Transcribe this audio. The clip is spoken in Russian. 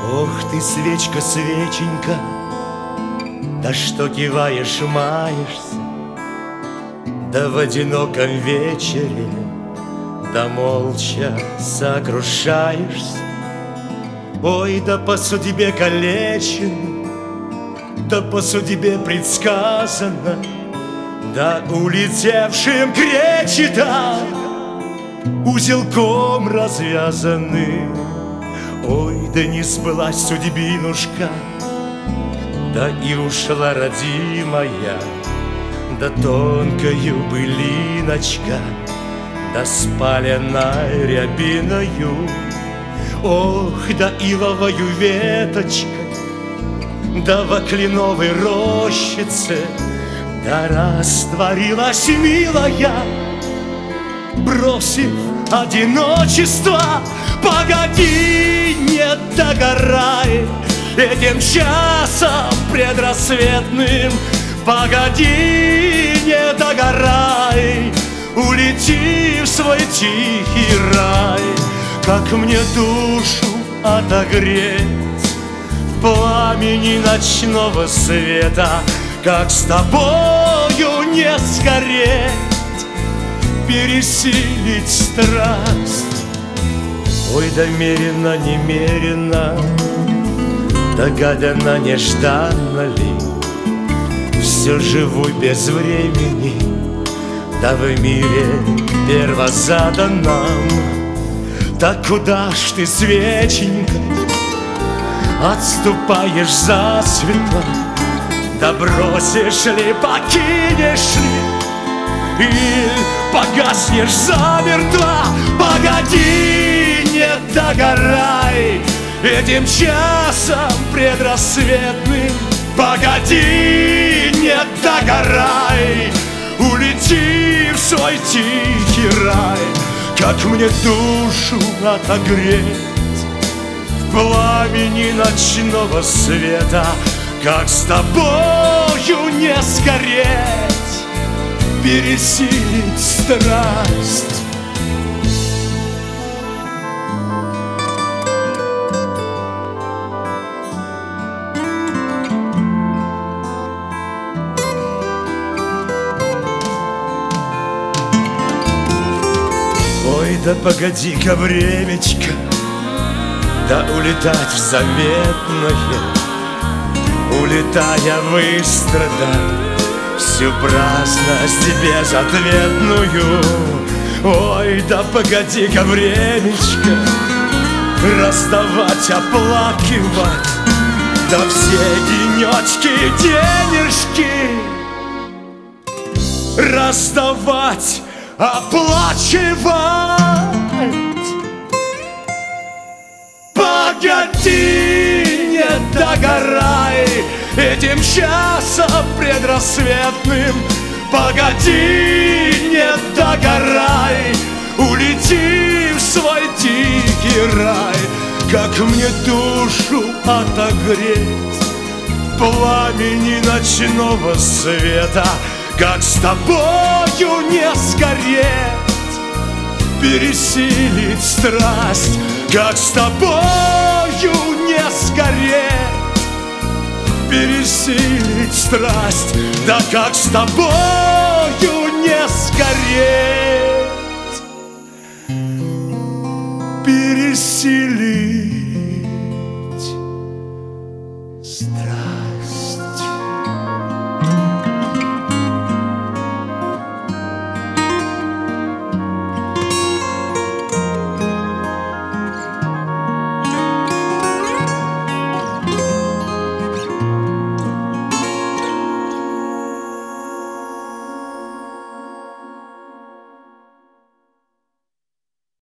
Ох ты, свечка, свеченька, да что киваешь, маешься, да в одиноком вечере, да молча сокрушаешься. Ой, да по судьбе калечен, да по судьбе предсказано, да улетевшим кречетам узелком развязаны. Ой, да не сбылась судьбинушка, да и ушла родимая, да тонкою былиночка, да спаленной рябиною. Ох, да ивовою веточкой, да во кленовой рощице, да растворилась милая, бросив одиночество. Погоди, не догорай этим часом предрассветным. Погоди, не догорай, улети в свой тихий рай. Как мне душу отогреть в пламени ночного света, как с тобою не сгореть, пересилить страсть. Ой, да мерено, немерено, догадано, нежданно ли, все живу без времени, да в мире первозаданном. Так куда ж ты, свеченька, отступаешь засветло? Да бросишь ли, покинешь ли, или погаснешь замертво? Погоди, не догорай этим часом предрассветным. Погоди, не догорай, улети в свой тихий рай. Как мне душу отогреть в пламени ночного света, как с тобою не сгореть, пересилить страсть. Ой, да погоди-ка, времечко, да улетать в заветное, улетая быстро, да всю праздность безответную. Ой, да погоди-ка, времечко, расставать, оплакивать, да все денечки, денежки раздавать, оплачивать. Погоди, не догорай этим часом предрассветным. Погоди, не догорай, улети в свой тихий рай. Как мне душу отогреть в пламени ночного света, как с тобою не сгореть, пересилить страсть. Как с тобою не сгореть, пересилить страсть. Да как с тобою не сгореть, пересилить